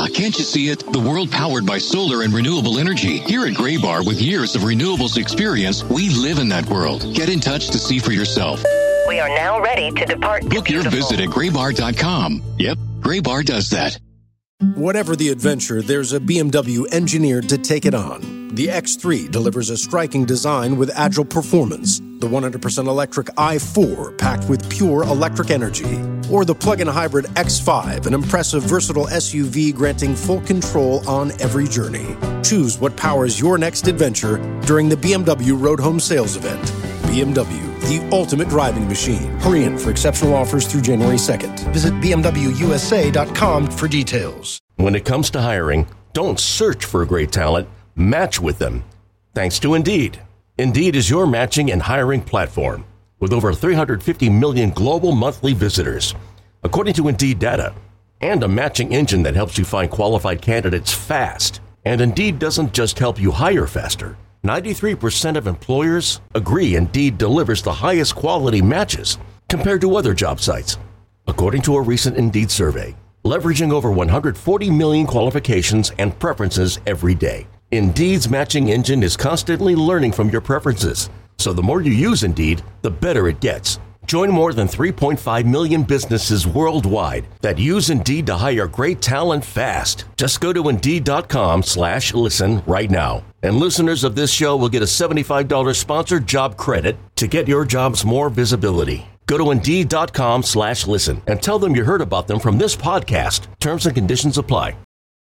can't you see it? The world powered by solar and renewable energy. Here at Graybar, with years of renewables experience, we live in that world. Get in touch to see for yourself. We are now ready to depart. Book your visit at graybar.com. Yep, Graybar does that. Whatever the adventure, there's a BMW engineered to take it on. The X3 delivers a striking design with agile performance. The 100% electric i4 packed with pure electric energy. Or the plug-in hybrid X5, an impressive, versatile SUV granting full control on every journey. Choose what powers your next adventure during the BMW Road Home Sales Event. BMW, the ultimate driving machine. Hurry in for exceptional offers through January 2nd. Visit BMWUSA.com for details. When it comes to hiring, don't search for great talent, match with them. Thanks to Indeed. Indeed is your matching and hiring platform with over 350 million global monthly visitors, according to Indeed data, and a matching engine that helps you find qualified candidates fast. And Indeed doesn't just help you hire faster. 93% of employers agree Indeed delivers the highest quality matches compared to other job sites, according to a recent Indeed survey, leveraging over 140 million qualifications and preferences every day. Indeed's matching engine is constantly learning from your preferences, so the more you use Indeed, the better it gets. Join more than 3.5 million businesses worldwide that use Indeed to hire great talent fast. Just go to Indeed.com/listen right now. And listeners of this show will get a $75 sponsored job credit to get your jobs more visibility. Go to Indeed.com/listen and tell them you heard about them from this podcast. Terms and conditions apply.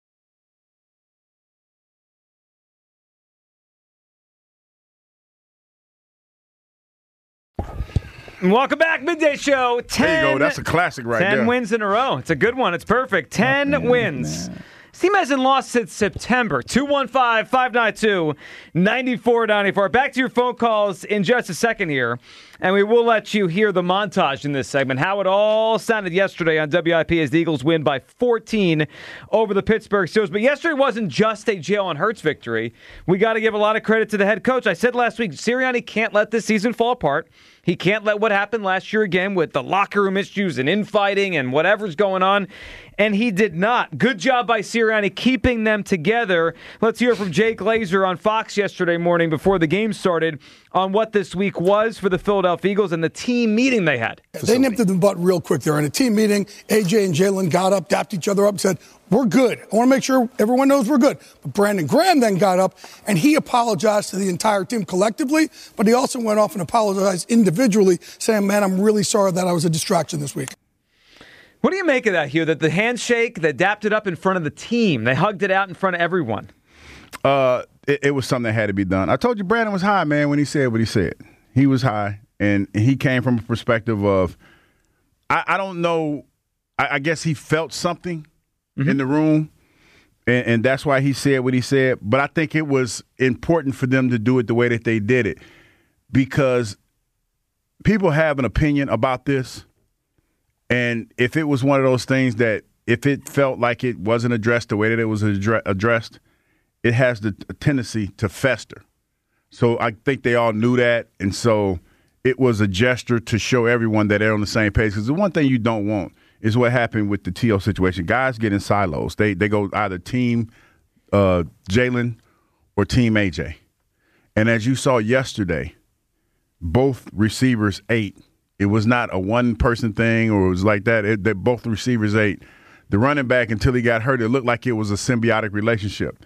Welcome back, Midday Show. There you go. That's a classic right there. 10 wins in a row. It's a good one. It's perfect. 10 wins. This team hasn't lost since September. 215-592-9494. Back to your phone calls in just a second here. And we will let you hear the montage in this segment, how it all sounded yesterday on WIP as the Eagles win by 14 over the Pittsburgh Steelers. But yesterday wasn't just a Jalen Hurts victory. We got to give a lot of credit to the head coach. I said last week, Sirianni can't let this season fall apart. He can't let what happened last year again with the locker room issues and infighting and whatever's going on. And he did not. Good job by Sirianni keeping them together. Let's hear from Jay Glazer on Fox yesterday morning before the game started on what this week was for the Philadelphia Eagles and the team meeting they had. They nipped it in the butt real quick. They were in a team meeting. AJ and Jalen got up, dapped each other up, and said, we're good. I want to make sure everyone knows we're good. But Brandon Graham then got up, and he apologized to the entire team collectively, but he also went off and apologized individually, saying, man, I'm really sorry that I was a distraction this week. What do you make of that, Hugh, that the handshake, they dapped it up in front of the team, they hugged it out in front of everyone? It was something that had to be done. I told you Brandon was high, man, when he said what he said. He was high, and he came from a perspective of, I don't know, I guess he felt something in the room, and that's why he said what he said. But I think it was important for them to do it the way that they did it, because people have an opinion about this, and if it was one of those things that if it felt like it wasn't addressed the way that it was addressed, it has the tendency to fester. So I think they all knew that, and so it was a gesture to show everyone that they're on the same page. Because the one thing you don't want is what happened with the T.O. situation. Guys get in silos. They go either team Jalen or team A.J. And as you saw yesterday, both receivers ate. It was not a one-person thing or it was like that. Both receivers ate. The running back, until he got hurt, it looked like it was a symbiotic relationship.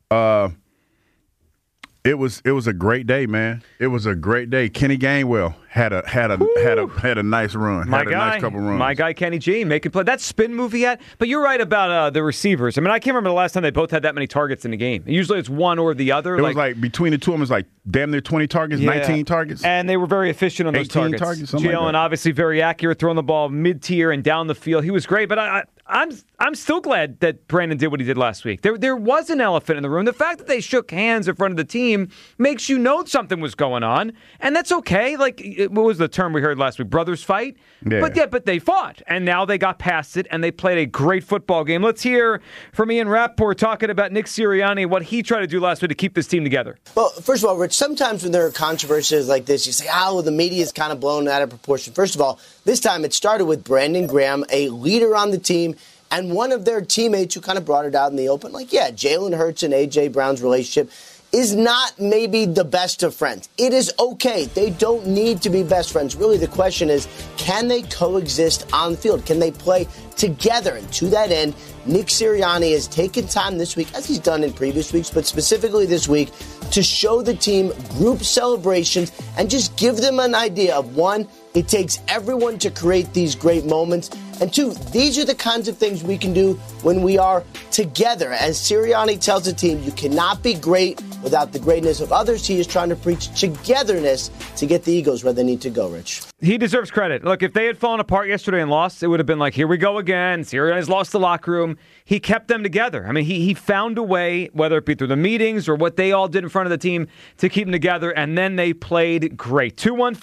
It was a great day, man. It was a great day. Kenny Gainwell had a nice run. Nice couple runs. My guy Kenny G making play. That spin move he had. But you're right about the receivers. I mean, I can't remember the last time they both had that many targets in a game. Usually it's one or the other. It was like between the two of them, it was like damn near 20 targets, 19 targets. And they were very efficient on those targets. Jalen obviously very accurate, throwing the ball mid-tier and down the field. He was great, but I'm still glad that Brandon did what he did last week. There was an elephant in the room. The fact that they shook hands in front of the team makes you know something was going on, and that's okay. Like, what was the term we heard last week? Brothers fight? Yeah. But they fought, and now they got past it, and they played a great football game. Let's hear from Ian Rappaport talking about Nick Sirianni, what he tried to do last week to keep this team together. Well, first of all, Rich, sometimes when there are controversies like this, you say, the media is kind of blown out of proportion. First of all, this time it started with Brandon Graham, a leader on the team, And one of their teammates who kind of brought it out in the open, like, yeah, Jalen Hurts and A.J. Brown's relationship is not maybe the best of friends. It is okay. They don't need to be best friends. Really, the question is, can they coexist on the field? Can they play together? And to that end, Nick Sirianni has taken time this week, as he's done in previous weeks, but specifically this week, to show the team group celebrations and just give them an idea of, one, it takes everyone to create these great moments. And two, these are the kinds of things we can do when we are together. As Sirianni tells the team, you cannot be great without the greatness of others. He is trying to preach togetherness to get the Eagles where they need to go, Rich. He deserves credit. Look, if they had fallen apart yesterday and lost, it would have been like, here we go again. Sirianni's lost the locker room. He kept them together. I mean, he found a way, whether it be through the meetings or what they all did in front of the team, to keep them together, and then they played great.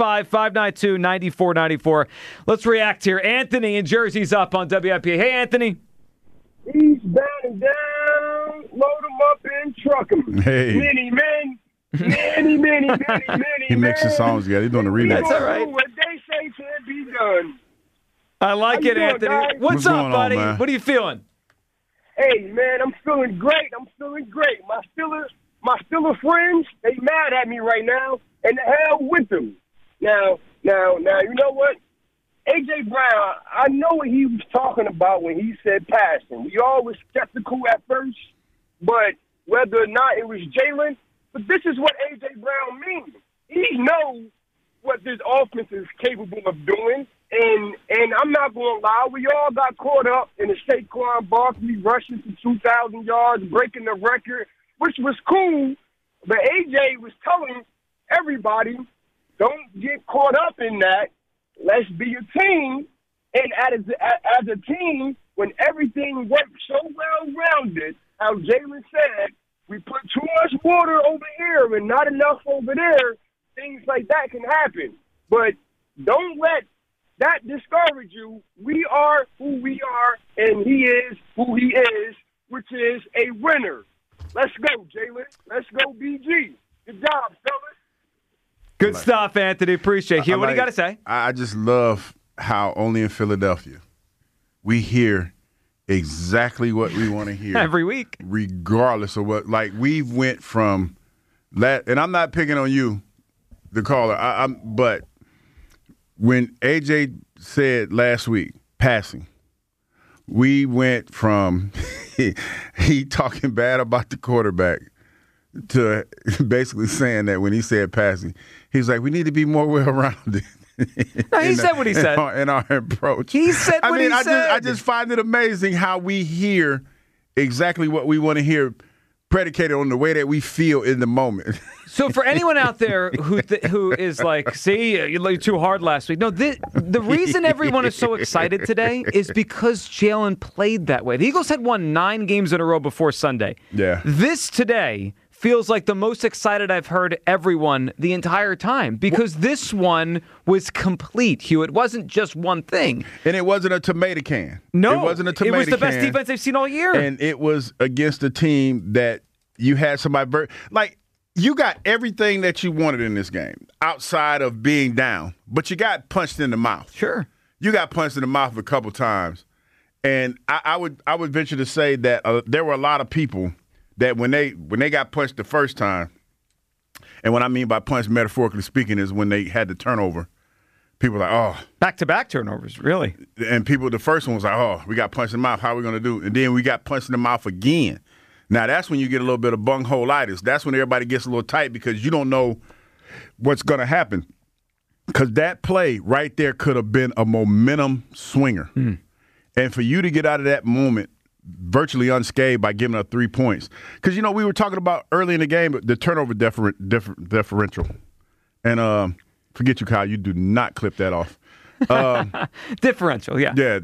215-592-9494. Let's react here. Anthony in Jersey's up on WIP. Hey, Anthony. Eastbound and down, load them up and truck them. Hey. Many men, many He mixes songs together. He's doing the remix. That's all right. What they say can't be done. I like it, How you doing, Anthony. guys? What's going up, on, buddy? man? What are you feeling? Hey, man, I'm feeling great. My Steeler friends, they mad at me right now, and the hell with them. Now, you know what? A.J. Brown, I know what he was talking about when he said passing. We all was skeptical at first, but whether or not it was Jalen, but this is what A.J. Brown means. He knows what this offense is capable of doing, and I'm not going to lie, we all got caught up in the Saquon Barkley rushing for 2,000 yards, breaking the record, which was cool, but A.J. was telling everybody, don't get caught up in that. Let's be a team, and as a team, when everything works so well-rounded, how Jalen said, we put too much water over here and not enough over there, things like that can happen. But don't let that discourage you. We are who we are, and he is who he is, which is a winner. Let's go, Jalen. Let's go, BG. Good job, fellas. Good stuff, Anthony. Appreciate it. Hugh, what do you got to say? I just love how only in Philadelphia we hear exactly what we want to hear Every week, regardless of what. Like, we went from that, and I'm not picking on you, the caller. But when AJ said last week passing, we went from he talking bad about the quarterback to basically saying that when he said passing, he's like, we need to be more well-rounded. No, he said what he said. In our approach. He said what he said. I just find it amazing how we hear exactly what we want to hear predicated on the way that we feel in the moment. So for anyone out there who is like, see, you looked too hard last week. No, the reason everyone is so excited today is because Jalen played that way. The Eagles had won 9 games in a row before Sunday. Yeah. This today feels like the most excited I've heard everyone the entire time because this one was complete, Hugh. It wasn't just one thing. And it wasn't a tomato can. No. It wasn't a tomato can. It was the best defense they've seen all year. And it was against a team that you had somebody like, you got everything that you wanted in this game outside of being down, but you got punched in the mouth. Sure. You got punched in the mouth a couple times. And I would venture to say that there were a lot of people that when they got punched the first time, and what I mean by punch, metaphorically speaking, is when they had the turnover, people were like, oh. Back-to-back turnovers, really. And the first one was like, oh, we got punched in the mouth. How are we going to do? And then we got punched in the mouth again. Now, that's when you get a little bit of bunghole-itis. That's when everybody gets a little tight because you don't know what's going to happen. Because that play right there could have been a momentum swinger. Mm. And for you to get out of that moment virtually unscathed by giving up 3 points. Because, we were talking about early in the game, the turnover differential. And forget you, Kyle, you do not clip that off. Differential, yeah. Yeah,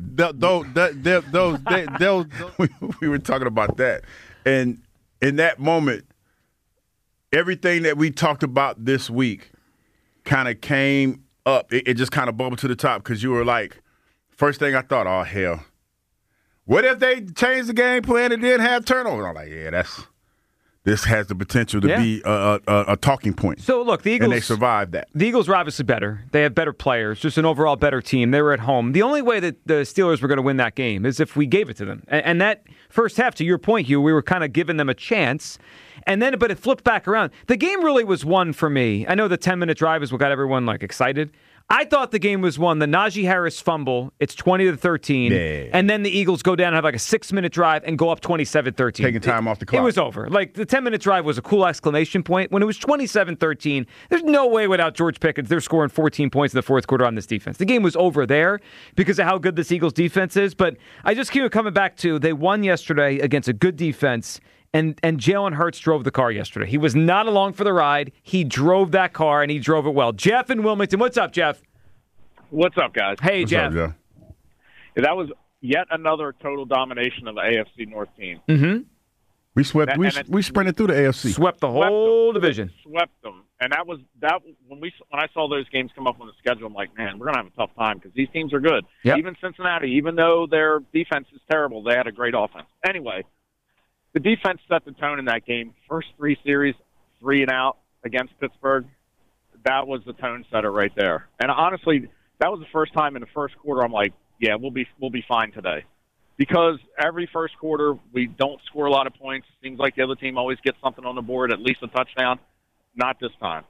we were talking about that. And in that moment, everything that we talked about this week kind of came up. It just kind of bubbled to the top because you were like, first thing I thought, oh, hell. What if they changed the game plan and didn't have turnovers? I'm like, yeah, this has the potential to be a talking point. So, look, the Eagles... And they survived that. The Eagles are obviously better. They have better players, just an overall better team. They were at home. The only way that the Steelers were going to win that game is if we gave it to them. And that first half, to your point, Hugh, we were kind of giving them a chance. But it flipped back around. The game really was won for me. I know the 10-minute drive is what got everyone excited. I thought the game was won. The Najee Harris fumble, it's 20-13, and then the Eagles go down and have a 6-minute drive and go up 27-13. Taking time off the clock. It was over. The 10-minute drive was a cool exclamation point. When it was 27-13, there's no way without George Pickens they're scoring 14 points in the fourth quarter on this defense. The game was over there because of how good this Eagles defense is, but I just keep coming back to they won yesterday against a good defense. And Jalen Hurts drove the car yesterday. He was not along for the ride. He drove that car, and he drove it well. Jeff in Wilmington. What's up, Jeff? What's up, guys? Hey, What's Jeff. up, Jeff? Yeah, that was yet another total domination of the AFC North team. Mm-hmm. We swept. We sprinted through the AFC. Swept the whole division. Swept them, and that was when I saw those games come up on the schedule. I'm like, man, we're gonna have a tough time because these teams are good. Yep. Even Cincinnati, even though their defense is terrible, they had a great offense. Anyway. The defense set the tone in that game. First 3 series, 3 and out against Pittsburgh. That was the tone setter right there. And honestly, that was the first time in the first quarter I'm like, yeah, we'll be fine today. Because every first quarter we don't score a lot of points. Seems like the other team always gets something on the board, at least a touchdown. Not this time.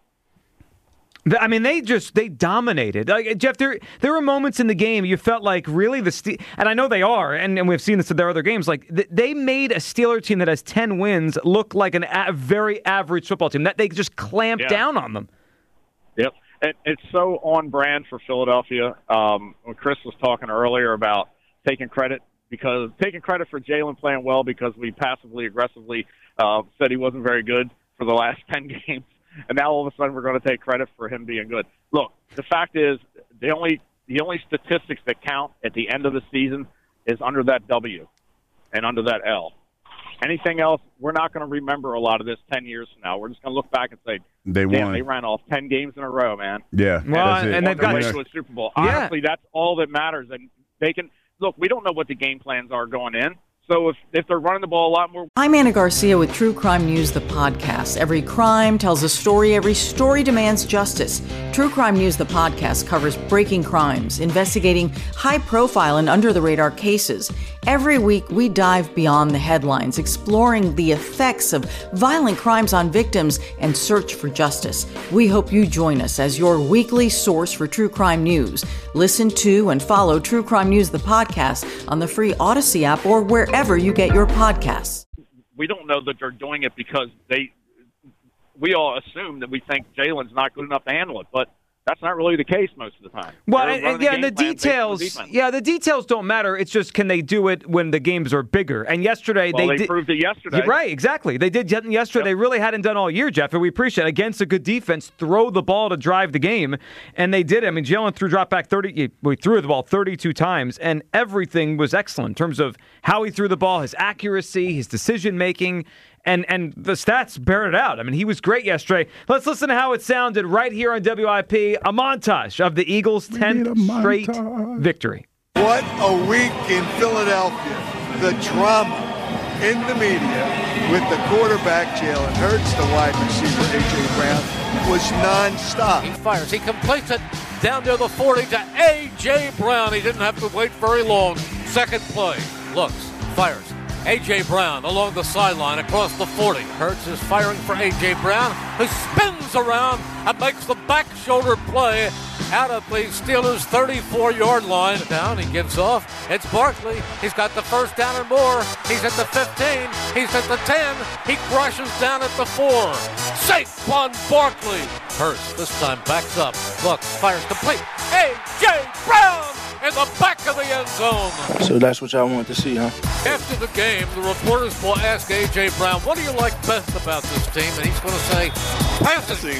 I mean, they dominated. Jeff, there were moments in the game you felt like really and I know they are, and we've seen this in their other games, they made a Steeler team that has 10 wins look like a very average football team. That they just clamped down on them. Yep. And it's so on brand for Philadelphia. When Chris was talking earlier about taking credit for Jalen playing well because we passively aggressively said he wasn't very good for the last 10 games. And now all of a sudden we're going to take credit for him being good. Look, the fact is the only statistics that count at the end of the season is under that W and under that L. Anything else, we're not going to remember a lot of this 10 years from now. We're just going to look back and say, they won. They ran off 10 games in a row, man. Yeah, well, and they've got to a Super Bowl. Honestly, that's all that matters. And they can look. We don't know what the game plans are going in. So if they're running the ball a lot more... I'm Anna Garcia with True Crime News, the podcast. Every crime tells a story. Every story demands justice. True Crime News, the podcast, covers breaking crimes, investigating high-profile and under-the-radar cases. Every week, we dive beyond the headlines, exploring the effects of violent crimes on victims and search for justice. We hope you join us as your weekly source for true crime news. Listen to and follow True Crime News, the podcast, on the free Odyssey app or wherever you get your podcasts. We don't know that they're doing it because we all assume that we think Jalen's not good enough to handle it, but that's not really the case most of the time. Well, and the details don't matter. It's just, can they do it when the games are bigger? And yesterday, they proved it yesterday. Right, exactly. They did yesterday. Yep. They really hadn't done all year, Jeff, and we appreciate it. Against a good defense, throw the ball to drive the game, and they did. I mean, Jalen threw the ball 32 times, and everything was excellent in terms of how he threw the ball, his accuracy, his decision-making, and the stats bear it out. I mean, he was great yesterday. Let's listen to how it sounded right here on WIP, a montage of the Eagles' 10th straight victory. What a week in Philadelphia. The drama in the media with the quarterback, Jalen Hurts, the wide receiver, A.J. Brown, was nonstop. He fires. He completes it down near the 40 to A.J. Brown. He didn't have to wait very long. Second play. Looks. Fires. A.J. Brown along the sideline across the 40. Hurts is firing for A.J. Brown, who spins around and makes the back shoulder play out of the Steelers' 34-yard line. Down, he gives off. It's Barkley. He's got the first down and more. He's at the 15. He's at the 10. He crashes down at the 4. Saquon Barkley. Hurts this time backs up. Looks, fires complete. A.J. Brown in the back of the end zone. So that's what y'all want to see, huh? After the game, the reporters will ask A.J. Brown, what do you like best about this team? And he's going to say, passing.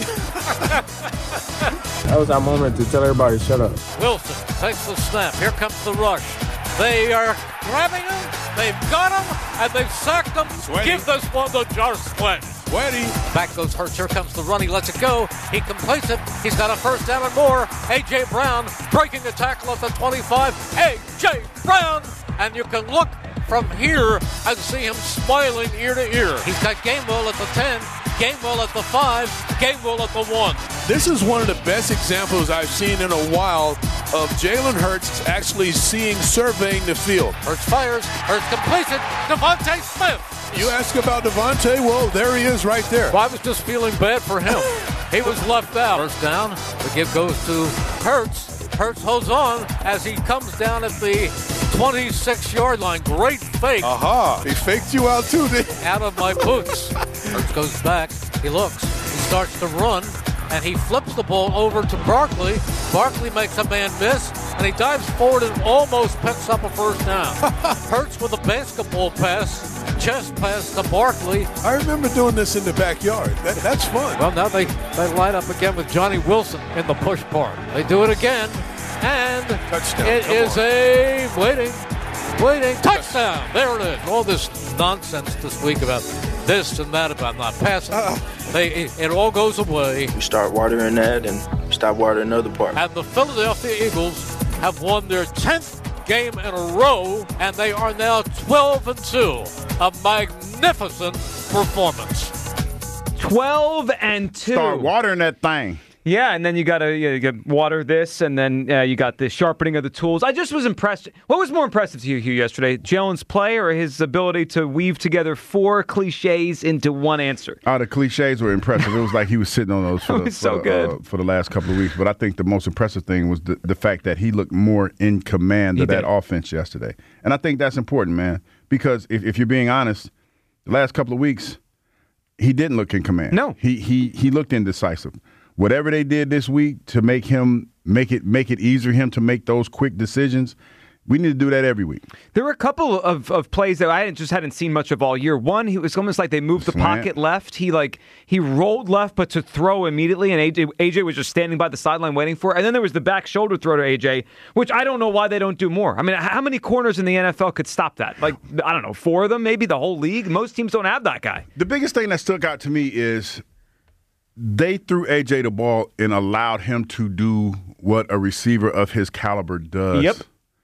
That was our moment to tell everybody, shut up. Wilson takes the snap. Here comes the rush. They are grabbing him. They've got him. And they've sacked him. Sweaty. Give this one to Jar Sweat. Sweaty. Back goes Hurts. Here comes the run. He lets it go. He completes it. He's got a first down and more. A.J. Brown breaking the tackle at the 25. A.J. Brown. And you can look from here, I see him smiling ear to ear. He's got Gainwell at the 10, Gainwell at the 5, Gainwell at the 1. This is one of the best examples I've seen in a while of Jalen Hurts actually surveying the field. Hurts fires, Hurts completes it, Devontae Smith. You ask about Devontae, well, there he is right there. Well, I was just feeling bad for him. He was left out. First down, the give goes to Hurts. Hurts holds on as he comes down at the 26-yard line. Great fake. Aha, he faked you out too, didn't he? Out of my boots. Hurts goes back, he looks, he starts to run, and he flips the ball over to Barkley. Barkley makes a man miss, and he dives forward and almost picks up a first down. Hurts with a basketball pass, chest pass to Barkley. I remember doing this in the backyard. That's fun. Well, now they line up again with Johnny Wilson in the push part. They do it again, and touchdown. It is a waiting touchdown. There it is. All this nonsense this week about this and that about not passing. It all goes away. We start watering that and stop watering the other part. And the Philadelphia Eagles have won their 10th game in a row, and they are now 12-2. A magnificent performance. 12-2. Start watering that thing. Yeah, and then you got to water this, and then you got the sharpening of the tools. I just was impressed. What was more impressive to you, Hugh, yesterday? Jalen's play or his ability to weave together 4 cliches into one answer? Oh, the cliches were impressive. It was like he was sitting on those for the last couple of weeks. But I think the most impressive thing was the fact that he looked more in command of that offense yesterday. And I think that's important, man, because if you're being honest, the last couple of weeks, he didn't look in command. No. He looked indecisive. Whatever they did this week to make it easier for him to make those quick decisions, we need to do that every week. There were a couple of plays that I just hadn't seen much of all year. One, it was almost like they moved the pocket left. He rolled left, but to throw immediately, and AJ was just standing by the sideline waiting for it. And then there was the back shoulder throw to AJ, which I don't know why they don't do more. I mean, how many corners in the NFL could stop that? Like, I don't know, 4 of them, maybe the whole league? Most teams don't have that guy. The biggest thing that stuck out to me is they threw AJ the ball and allowed him to do what a receiver of his caliber does. Yep.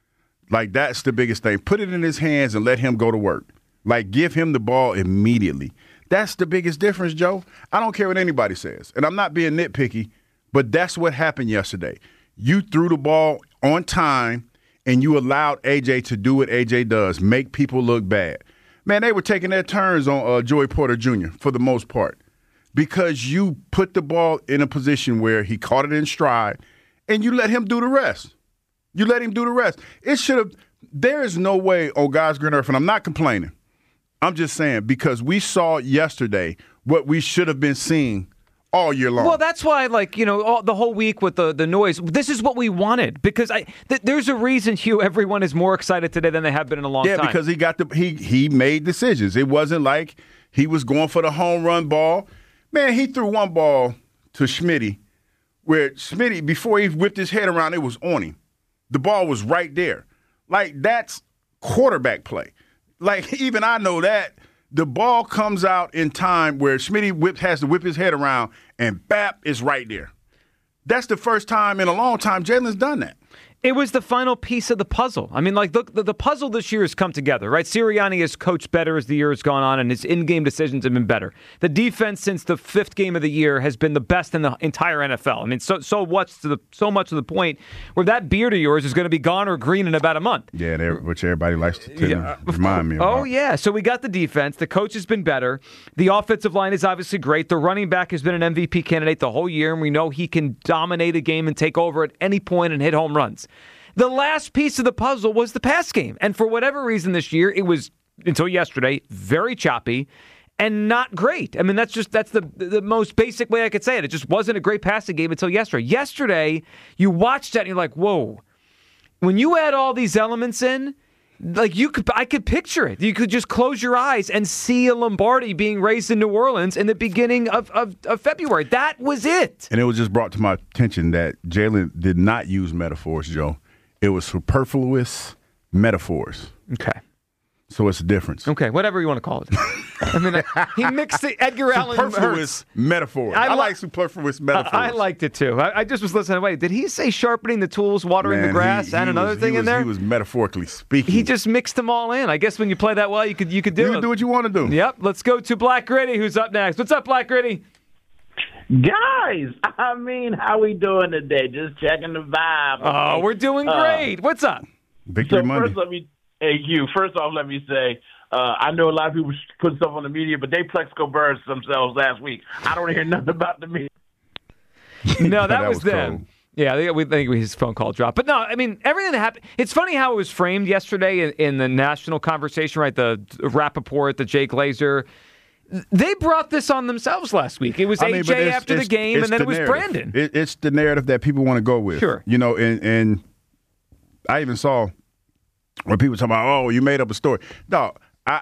Like, that's the biggest thing. Put it in his hands and let him go to work. Like, give him the ball immediately. That's the biggest difference, Joe. I don't care what anybody says. And I'm not being nitpicky, but that's what happened yesterday. You threw the ball on time, and you allowed AJ to do what AJ does, make people look bad. Man, they were taking their turns on Joey Porter Jr. for the most part, because you put the ball in a position where he caught it in stride, and you let him do the rest. You let him do the rest. It should have – there is no way on God's green earth, and I'm not complaining. I'm just saying, because we saw yesterday what we should have been seeing all year long. Well, that's why, the whole week with the noise, this is what we wanted. Because there's a reason, Hugh, everyone is more excited today than they have been in a long time. Yeah, because he made decisions. It wasn't like he was going for the home run ball. Man, he threw one ball to Schmitty where Schmitty, before he whipped his head around, it was on him. The ball was right there. Like, that's quarterback play. Like, even I know that. The ball comes out in time where Schmitty has to whip his head around, and bap is right there. That's the first time in a long time Jalen's done that. It was the final piece of the puzzle. I mean, like, the puzzle this year has come together, right? Sirianni has coached better as the year has gone on, and his in-game decisions have been better. The defense since the 5th game of the year has been the best in the entire NFL. I mean, so much to the point where that beard of yours is going to be gone or green in about a month. Yeah, which everybody likes to remind me about. Oh, yeah. So we got the defense. The coach has been better. The offensive line is obviously great. The running back has been an MVP candidate the whole year, and we know he can dominate a game and take over at any point and hit home runs. The last piece of the puzzle was the pass game. And for whatever reason this year, it was, until yesterday, very choppy and not great. I mean, that's the most basic way I could say it. It just wasn't a great passing game until yesterday. Yesterday, you watched that and you're like, whoa. When you add all these elements in, like I could picture it. You could just close your eyes and see a Lombardi being raised in New Orleans in the beginning of February. That was it. And it was just brought to my attention that Jalen did not use metaphors, Joe. It was superfluous metaphors. Okay. So it's a difference. Okay, whatever you want to call it. I mean, he mixed the Edgar Allan Superfluous metaphor. I like superfluous metaphors. I liked it too. I just was listening. Wait, did he say sharpening the tools, watering the grass, and another thing in there? He was metaphorically speaking. He just mixed them all in. I guess when you play that well, you could do it. You can do what you want to do. Yep. Let's go to Black Gritty, who's up next. What's up, Black Gritty? Guys, I mean, how we doing today? Just checking the vibe. Oh, we're doing great. What's up? Victory Monday. First off, let me say, I know a lot of people put stuff on the media, but they Plexico burst themselves last week. I don't hear nothing about the media. No, that was them. Cold. Yeah, we think his phone call dropped. But no, I mean, everything that happened, it's funny how it was framed yesterday in the national conversation, right? The Rappaport, the Jay Glazer. They brought this on themselves last week. It was AJ after the game, and then it was Brandon. It's the narrative that people want to go with. Sure. You know, and I even saw when people talk about, oh, you made up a story. No, I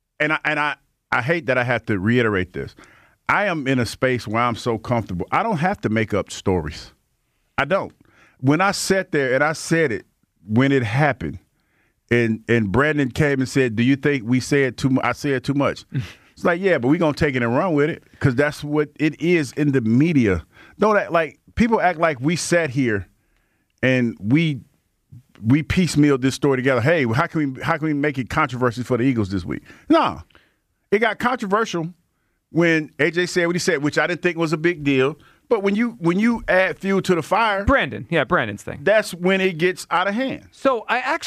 hate that I have to reiterate this. I am in a space where I'm so comfortable. I don't have to make up stories. I don't. When I sat there and I said it when it happened, and Brandon came and said, "Do you think we said too much?" I said too much. It's like, yeah, but we're gonna take it and run with it because that's what it is in the media. Don't act like people act like we sat here and we piecemealed this story together. Hey, how can we make it controversial for the Eagles this week? No, it got controversial when AJ said what he said, which I didn't think was a big deal. But when you add fuel to the fire, Brandon's thing. That's when it gets out of hand. So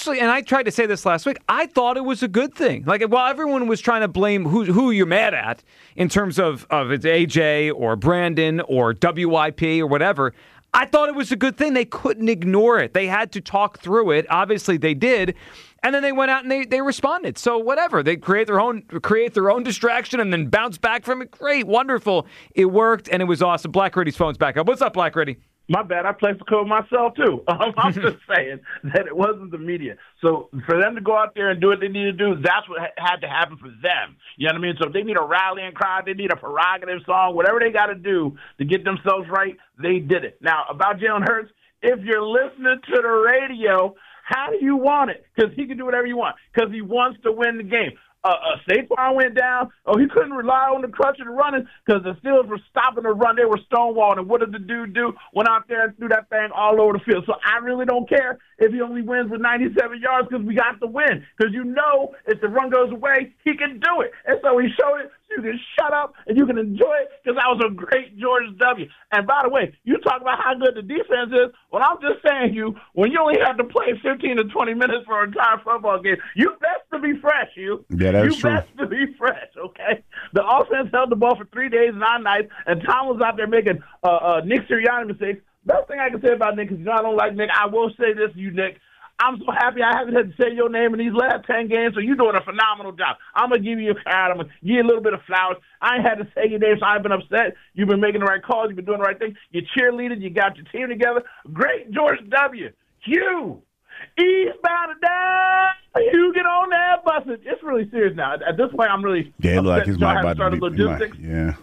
I tried to say this last week. I thought it was a good thing. Like while everyone was trying to blame who you're mad at in terms of it's AJ or Brandon or WIP or whatever. I thought it was a good thing. They couldn't ignore it. They had to talk through it. Obviously, they did. And then they went out and they responded. So whatever. They create their own distraction and then bounce back from it. Great. Wonderful. It worked, and it was awesome. Black Gritty's phone's back up. What's up, Black Gritty? My bad. I played the code myself, too. I'm just saying that it wasn't the media. So for them to go out there and do what they need to do, that's what had to happen for them. You know what I mean? So if they need a rallying cry, they need a prerogative song, whatever they got to do to get themselves right, they did it. Now, about Jalen Hurts, if you're listening to the radio, how do you want it? Because he can do whatever you want. Because he wants to win the game. Saquon went down. Oh, he couldn't rely on the crutch and running because the Steelers were stopping the run. They were stonewalled. And what did the dude do? Went out there and threw that thing all over the field. So I really don't care if he only wins with 97 yards because we got the win. Because you know if the run goes away, he can do it. And so he showed it. So you can shut up and you can enjoy it because that was a great George W. And by the way, you talk about how good the defense is. Well, I'm just saying when you only have to play 15 to 20 minutes for an entire football game, you best to be fresh, Yeah, that's true. You best to be fresh, okay? The offense held the ball for 3 days, 9 nights, and Tom was out there making Nick Sirianni mistakes. Best thing I can say about Nick is, I don't like Nick. I will say this to you, Nick. I'm so happy I haven't had to say your name in these last 10 games, so you're doing a phenomenal job. I'm going to give you a card. I'm going to give you a little bit of flowers. I ain't had to say your name, so I've been upset. You've been making the right calls. You've been doing the right thing. You cheerleaded. You got your team together. Great George W. Hugh. Eastbound and down. You get on that bus. It's really serious now. At this point, I'm really upset. Like his mic about to be logistics.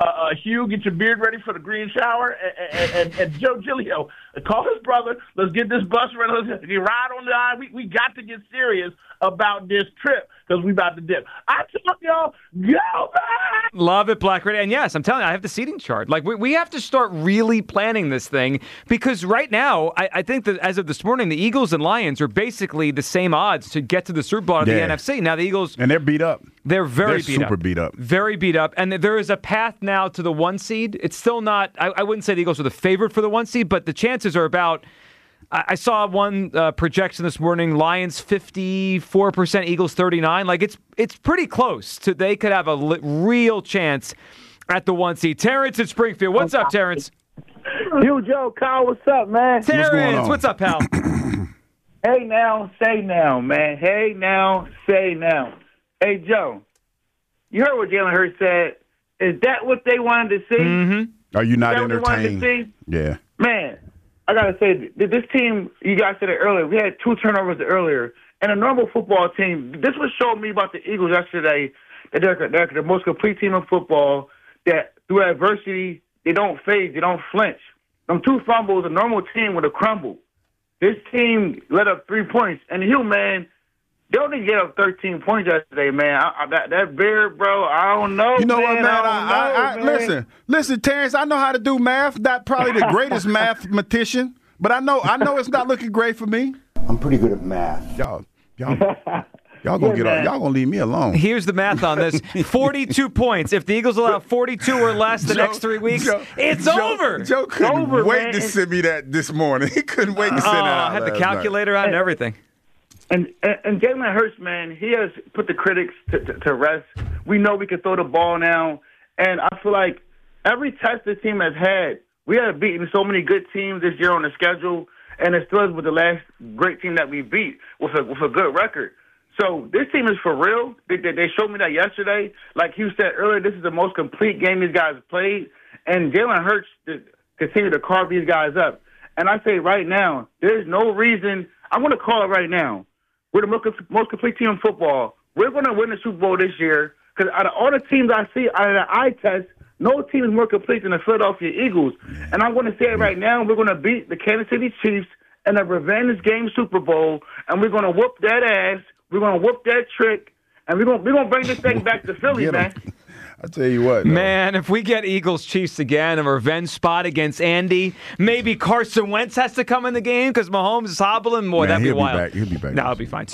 Hugh, get your beard ready for the green shower. And Joe Giglio, call his brother. Let's get this bus ready. Let's get ride on the line. We got to get serious about this trip because we about to dip. I told y'all, go back. Love it, Black Gritty. And yes, I'm telling you, I have the seating chart. Like we have to start really planning this thing because right now, I think that as of this morning, the Eagles and Lions are basically the same odds to get to the Super Bowl of the NFC. Now the Eagles, and they're beat up. They're super beat up. Very beat up. And there is a path now to the 1 seed. It's still not. I wouldn't say the Eagles are the favorite for the 1 seed, but the chances are about. I saw one projection this morning: Lions 54%, Eagles 39%. Like it's pretty close to. They could have a real chance at the 1 seed. Terrence in Springfield. What's up, Terrence? You, Joe, Kyle. What's up, man? Terrence, what's up, pal? Hey now, say now, man. Hey now, say now. Hey, Joe, you heard what Jalen Hurts said. Is that what they wanted to see? Mm-hmm. Are you not entertained? Yeah. Man, I got to say, this team, you guys said it earlier, we had 2 turnovers earlier. And a normal football team, this was showing me about the Eagles yesterday, that they're the most complete team in football, that through adversity, they don't fade, they don't flinch. Them 2 fumbles, a normal team would have crumbled. This team let up 3 points. And man, They only get up 13 points yesterday, man. That Beard, bro, I don't know. You know man, what, man? Listen, Terrence. I know how to do math. Not probably the greatest mathematician, but I know it's not looking great for me. I'm pretty good at math. Y'all gonna leave me alone. Here's the math on this: 42 points. If the Eagles allow 42 or less the next 3 weeks, it's over. Joe couldn't wait to send me that this morning. He couldn't wait to send that out. I had the calculator out and everything. And Jalen Hurts, man, he has put the critics to rest. We know we can throw the ball now, and I feel like every test this team has had, we have beaten so many good teams this year on the schedule, and it still is with the last great team that we beat with a good record. So this team is for real. They showed me that yesterday. Like you said earlier, this is the most complete game these guys have played, and Jalen Hurts continue to carve these guys up. And I say right now, there's no reason. I'm going to call it right now. We're the most complete team in football. We're going to win the Super Bowl this year because out of all the teams I see, out of the eye test, no team is more complete than the Philadelphia Eagles. And I'm going to say it right now, we're going to beat the Kansas City Chiefs in a revenge game Super Bowl, and we're going to whoop that ass. We're going to whoop that trick, and we're going to bring this thing back to Philly, man. I tell you what, man, if we get Eagles-Chiefs again, a revenge spot against Andy, maybe Carson Wentz has to come in the game because Mahomes is hobbling. Boy, that'd be wild. He'll be back. No, it'll be fine.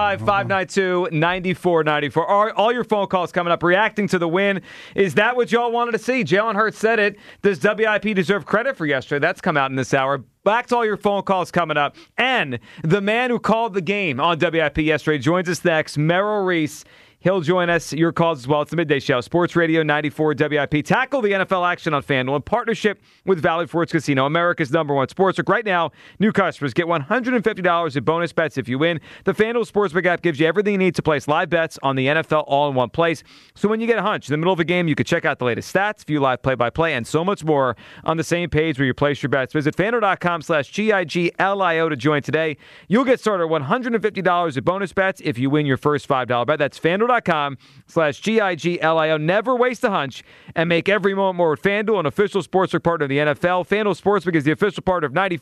215-592-9494. All your phone calls coming up, reacting to the win. Is that what y'all wanted to see? Jalen Hurts said it. Does WIP deserve credit for yesterday? That's come out in this hour. Back to all your phone calls coming up. And the man who called the game on WIP yesterday joins us next, Merrill Reese. He'll join us, your calls as well. It's the Midday Show, Sports Radio 94 WIP. Tackle the NFL action on FanDuel in partnership with Valley Forge Casino, America's #1 sportsbook. Right now, new customers get $150 in bonus bets if you win. The FanDuel Sportsbook app gives you everything you need to place live bets on the NFL all in one place. So when you get a hunch in the middle of a game, you can check out the latest stats, view live play-by-play, and so much more on the same page where you place your bets. Visit FanDuel.com/GIGLIO to join today. You'll get started at $150 in bonus bets if you win your first $5 bet. That's FanDuel.com/GIGLIO. Never waste a hunch and make every moment more with FanDuel, an official sportsbook partner of the NFL. FanDuel Sportsbook is the official partner of 94.